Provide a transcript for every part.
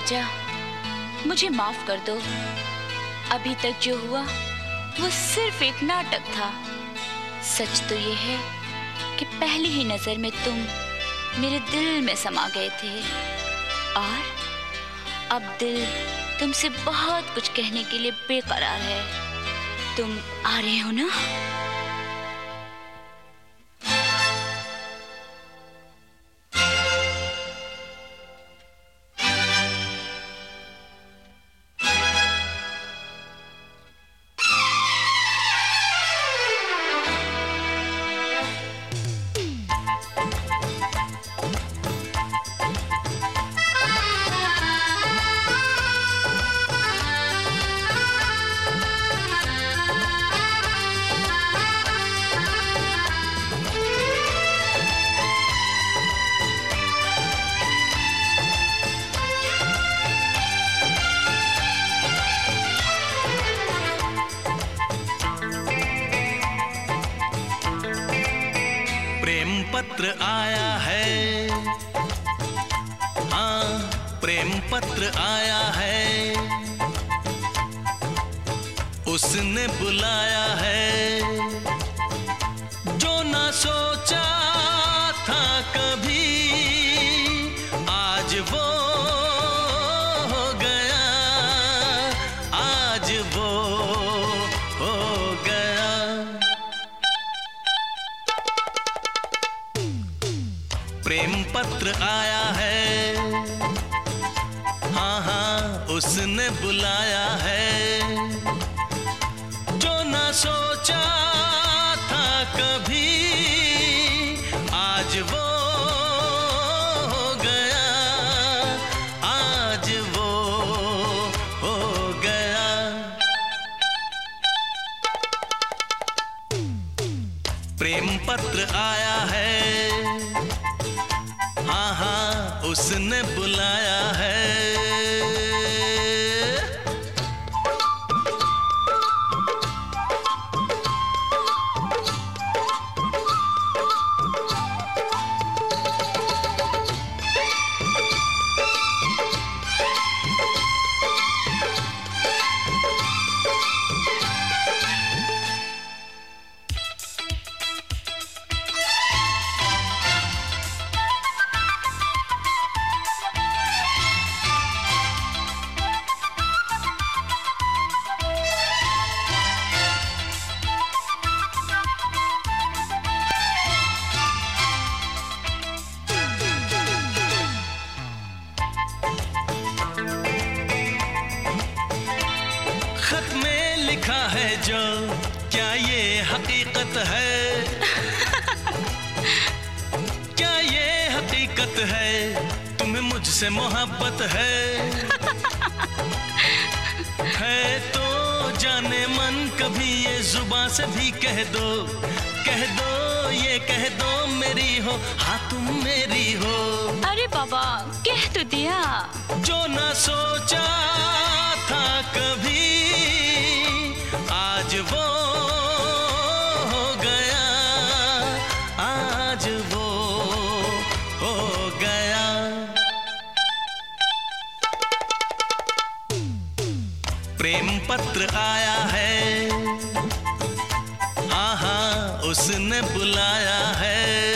राजा, मुझे माफ कर दो। अभी तक जो हुआ वो सिर्फ एक नाटक था। सच तो ये है कि पहली ही नजर में तुम मेरे दिल में समा गए थे और अब दिल तुमसे बहुत कुछ कहने के लिए बेकरार है। तुम आ रहे हो ना? प्रेम पत्र आया है, हाँ प्रेम पत्र आया है, उसने बुलाया है, जो ना सोचा था कभी आज वो हो गया, आज वो हो गया। प्रेम पत्र आया है, हाँ हाँ उसने बुलाया है, जो ना सोचा था कभी आज वो हो गया, आज वो हो गया। प्रेम पत्र आया है, हाँ हाँ उसने बुलाया है। खत में लिखा है जो, क्या ये हकीकत है? क्या ये हकीकत है? तुम्हें मुझसे मोहब्बत है तो जाने मन कभी ये जुबान से भी कह दो, कह दो ये कह दो मेरी हो, हाँ तुम मेरी हो। अरे बाबा कह तो दिया। जो ना सोचा था कभी आज वो हो गया, आज वो हो गया। प्रेम पत्र आया है, हाँ हाँ उसने बुलाया है।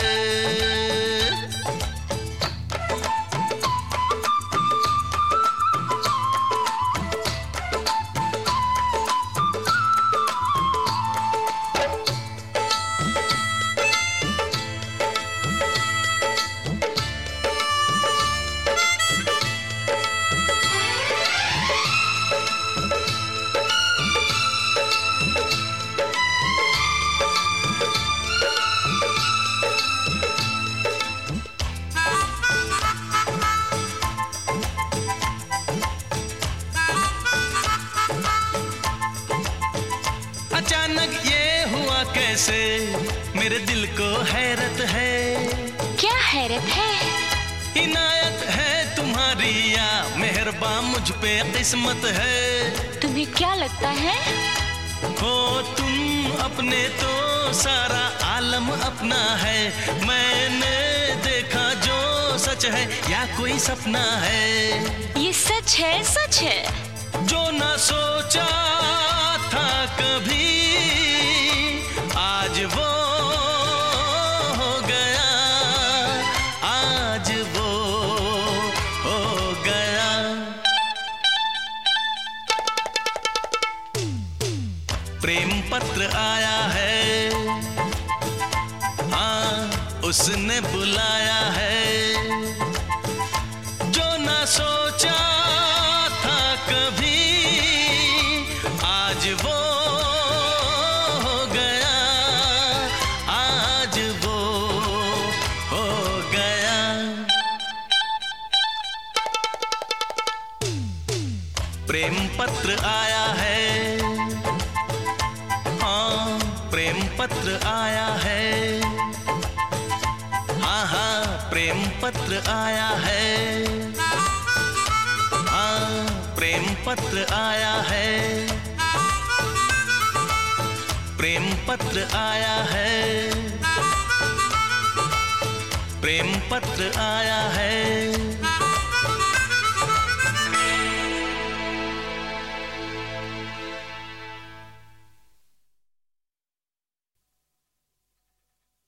अचानक ये हुआ कैसे, मेरे दिल को हैरत है। क्या हैरत है? इनायत है तुम्हारी या मेहरबान मुझ पे किस्मत है। तुम्हें क्या लगता है? हो तुम अपने तो सारा आलम अपना है, मैंने देखा जो सच है या कोई सपना है? ये सच है, सच है। जो ना सोचा था कभी आज वो हो गया, आज वो हो गया। प्रेम पत्र आया है, हाँ उसने बुलाया है। जो ना सोचा था कभी आज वो हो गया, आज वो हो गया। प्रेम पत्र आया है, हाँ प्रेम पत्र आया है, हाँ हाँ प्रेम पत्र आया है, हाँ प्रेम पत्र आया है, प्रेम पत्र आया है, प्रेम पत्र आया है।